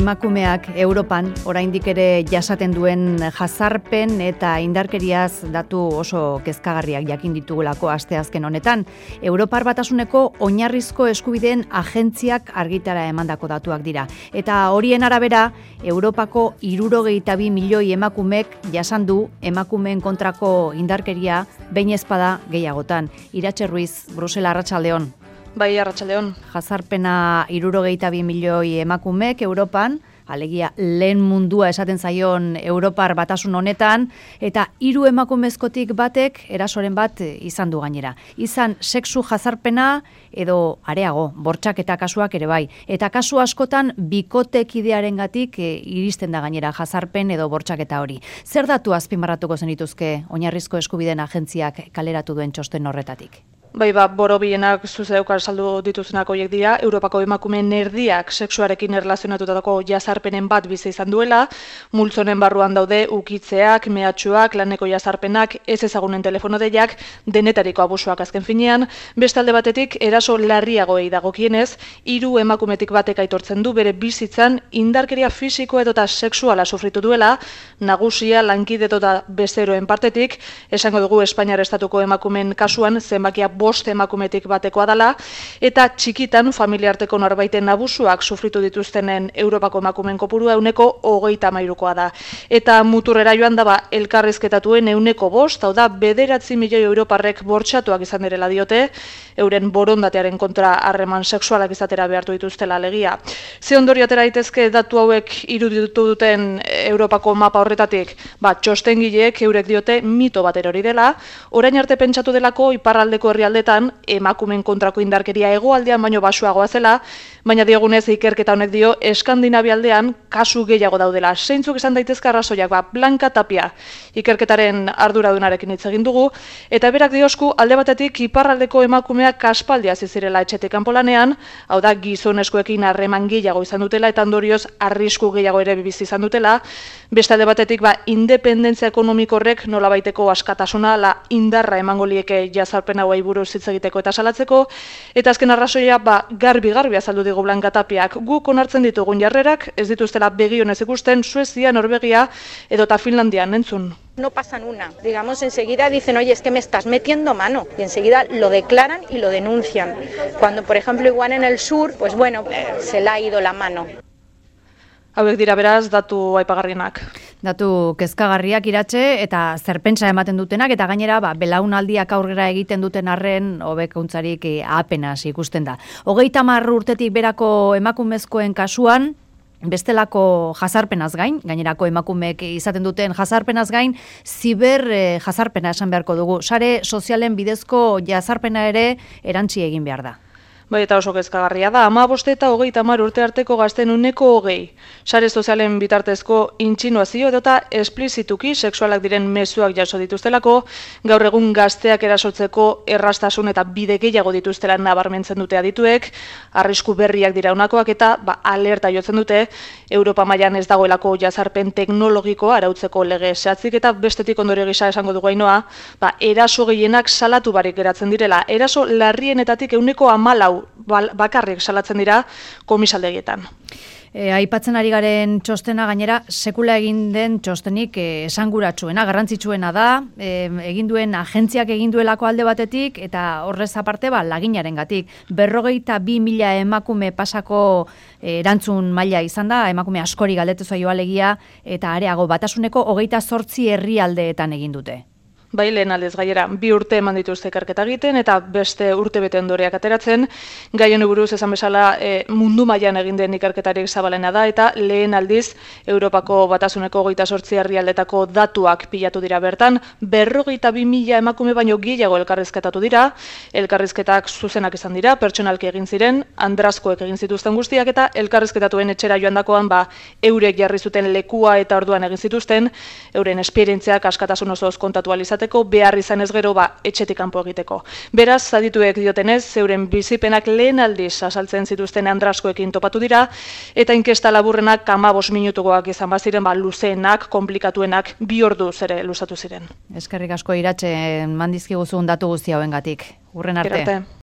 emakumeak Europan oraindik ere jasaten duen jazarpen eta indarkeriaz datu oso kezkagarriak jakin ditugulako asteazken honetan. Europar Batasuneko oinarrizko eskubideen agentziak argitara emandako datuak dira. Eta horien arabera, Europako 62 milioi emakumek jasan du emakumeen kontrako indarkeria behin ezpada gehiagotan. Iratxe Ruiz, Brusela, arratsaldeon. Bai, arratsaldeon. Jazarpena 62 milioi emakumek Europan, alegia lehen mundua esaten zaion Europar Batasun honetan, eta 3 emakumezkotik batek erasoren bat izan du gainera. Izan sexu jazarpena edo areago, bortxaketa kasuak ere bai. Eta kasu askotan bikotekidearengatik iristen da gainera jazarpen edo bortxaketa hori. Zer datu azpimarratuko zenituzke oinarrizko eskubideen agentziak kaleratu duen txosten horretatik? Bai, borobienak zuzeukar saldu dituzunak horiek dira, Europako emakumeen erdiak sexuarekin erlazionatutako jazarpenen bat bizi izan duela, multzonen barruan daude ukitzeak, mehatxuak, laneko jazarpenak, ez ezagunen telefono deiak, denetariko abusuak azken finean, beste alde batetik eraso larriagoei dagokienez, 3 emakumetik batek aitortzen du bere bizitzan indarkeria fisiko edota sexuala sufritu duela, nagusia, lankide eta bezeroen partetik, esango dugu Espainiar estatuko emakumeen kasuan zenbakia 5 emakumetik batekoa dela, eta txikitan familiarteko norbaiten abusuak sufritu dituztenen Europako emakumeen kopurua 33%koa da. Eta muturrera joan da elkarrizketatuen 5%, hau da 9 milioi europarrek bortxatuak izan direla diote, euren borondatearen kontra harreman sexualak izatera behartu dituztela alegia. Ze ondorio atera daitezke datu hauek iruditu duten Europako mapa horretatik? Txostengileek eurek diote mito bat erori dela, orain arte pentsatu delako iparraldeko herrialdetan emakumeen kontrako indarkeria hegoaldean baino baxuagoa zela, baina diogunez ikerketa honek dio Eskandinavia aldean kasu gehiago daudela. Zeintzuk izan daitezke arrazoiak? Blanca Tapia ikerketaren arduradunarekin hitz egin dugu, eta berak diosku alde batetik iparraldeko emakumeak aspaldi hasi zirela etxetik kanpo lanean, hau da gizonezkoekin harreman gehiago izan dutela eta ondorioz arrisku gehiago ere bizi izan dutela. Beste alde batetik independentzia ekonomiko horrek nolabaiteko askatasuna indarra emango lieke jazarpen hauei buruz hitz egiteko eta salatzeko, eta azken arrazoia garbi azaldu digu Blanca Tapiak. Guk onartzen ditugun jarrerak ez dituztela begionez ikusten Suezia, Norvegia edota Finlandian, entzun. No pasan una, digamos, enseguida dicen, oye, es que me estás metiendo mano, y enseguida lo declaran y lo denuncian. Cuando, por ejemplo, igual en el sur, pues bueno, se le ha ido la mano. Hauek dira beraz datu aipagarrienak. Datu kezkagarriak Iratxe eta zerpentsa ematen dutenak, eta gainera belaunaldiak aurrera egiten duten arren hobekuntzarik apenas ikusten da. 30 urtetik berako emakumezkoen kasuan, bestelako jazarpenaz gain, gainerako emakumeek izaten duten jazarpenaz gain, ziber jazarpena esan beharko dugu. Sare sozialen bidezko jazarpena ere erantzi egin behar da. Bai, eta oso kezkagarria da, 15 eta 30 urte arteko gazten 20%. Sare sozialen bitartezko intsinuazio edota esplizituki sexualak diren mezuak jaso dituztelako, gaur egun gazteak erasotzeko erraztasun eta bide gehiago dituztela nabarmentzen dute adituek, arrisku berriak dira honakoak eta alerta jotzen dute, Europa mailan ez dagoelako jazarpen teknologikoa arautzeko lege zehatzik, eta bestetik ondorio gisa esango dugu Ainoa, eraso gehienak salatu barik geratzen direla, eraso larrienetatik 14% bakarrik salatzen dira komisaldegietan. Aipatzen ari garen txostena gainera sekula egin den txostenik esanguratsuena, garrantzitsuena da, egin duen agentziak egin duelako alde batetik, eta horrez aparte laginarengatik. 42.000 emakume pasako erantzun maila izan da, emakume askori galdetu zaio alegia, eta areago Batasuneko 28 herrialdeetan egin dute. Bai, lehen aldez gaiera, 2 urte eman dituzte ikerketa egiten eta beste urte bete ondoreak ateratzen. Gai honi buruz esan bezala mundu mailan egin den ikerketarik zabalena da, eta lehen aldiz Europako Batasuneko 28 herrialdetako datuak pilatu dira bertan. 42.000 emakume baino gehiago elkarrizketatu dira. Elkarrizketak zuzenak izan dira, pertsonalki egin ziren, andrazkoek egin zituzten guztiak, eta elkarrizketatuen etxera joandakoan eurek jarri zuten lekua eta orduan egin zituzten, euren esperientziak askatasun osoz kontatu ahal izateko, behar izan ez gero etxetik kanpo egiteko. Beraz, adituek diotenez, zeuren bizipenak lehen aldiz azaltzen zituzten andraskoekin topatu dira, eta inkesta laburrenak 15 minutukoak izan baziren, luzeenak, komplikatuenak 2 orduz ere luzatu ziren. Eskerrik asko Iratxe, mandizkiguzun datu guzti hauengatik. Urren arte.